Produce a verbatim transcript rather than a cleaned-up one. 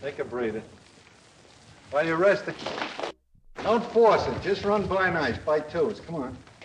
Take a breather. While you're resting, don't force it. Just run by nice, by twos. Come on.